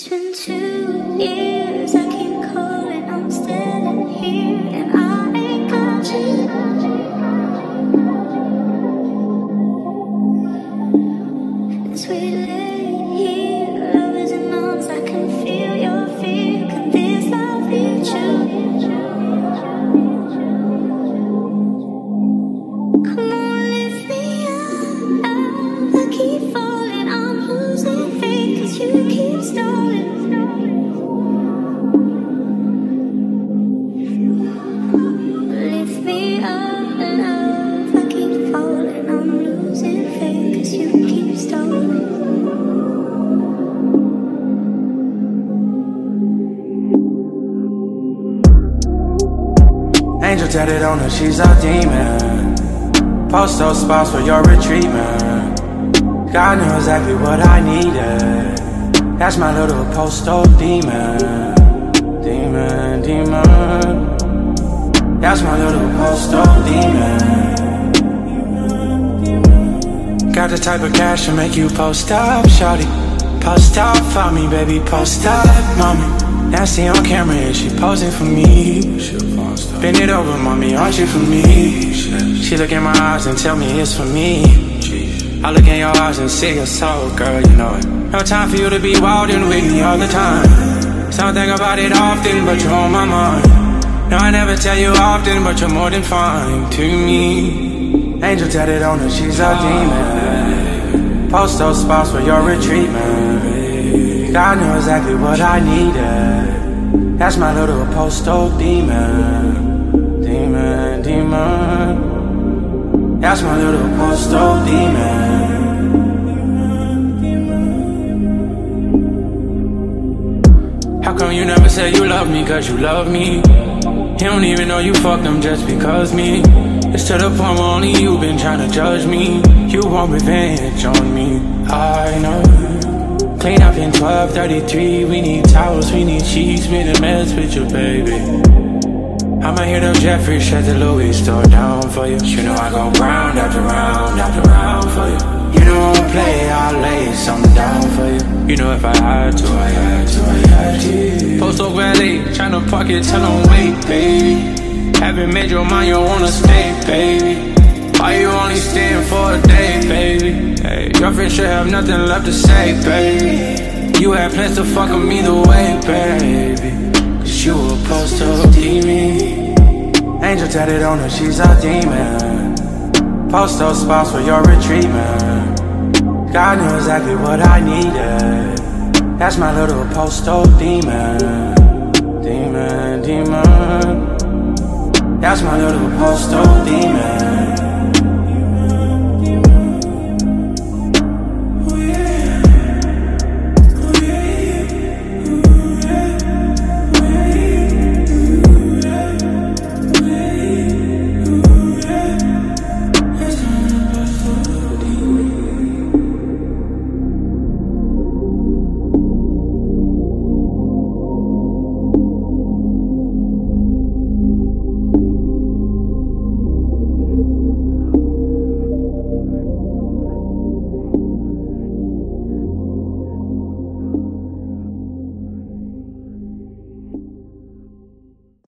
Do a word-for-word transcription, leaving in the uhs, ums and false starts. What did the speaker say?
been two years, I keep calling, I'm still in here, and I ain't got you. As we lay here, lovers in arms, I can feel your fear. Could this love be true? Come on, lift me up, up. I keep falling, I'm losing faith, 'cause you keep stalling. Lift me up and up. I keep falling, I'm losing faith, 'cause you keep stalling. Angel tatted on her, she's a demon. Post those spots for your retreatment. God knew exactly what I needed. That's my little postal demon. Demon, demon. That's my little postal demon. Got the type of cash to make you post up, shawty. Post up for me, baby, post up, mommy. Nasty on camera, and she posing for me. Bend it over, mommy, aren't you for me? She look in my eyes and tell me it's for me. I look in your eyes and see your soul, girl, you know it. No time for you to be wildin' with me all the time. So I think about it often, but you're on my mind. No, I never tell you often, but you're more than fine to me. Angel tatted on her, she's a demon. Post those spots for your retreatment. God knew exactly what I needed. That's my little postal demon. Demon, demon. That's my little postal demon. How come you never said you love me, 'cause you love me? You don't even know you fucked them just because me. It's to the point where only you been trying to judge me. You want revenge on me, I know. Clean up in twelve thirty-three, we need towels, we need sheets, we need a mess with you, baby. I'ma hit up Jeffrey, shut the Louis store down for you. You know I go round after round after round for you. You know I won't play, I'll lay something down for you. You know if I had to, I had to, I had to. Post Oak Valley, tryna park it, tell them wait, baby. Haven't made your mind, you wanna stay, baby. Why you only staying for a day, baby? Hey, your friend should have nothing left to say, baby. You had plans to fuck them either way, baby. 'Cause you were supposed to be me. Angel tatted on her, she's a demon. Post those spots for your retreatment. God knew exactly what I needed. That's my little postal demon. Demon, demon. That's my little postal demon.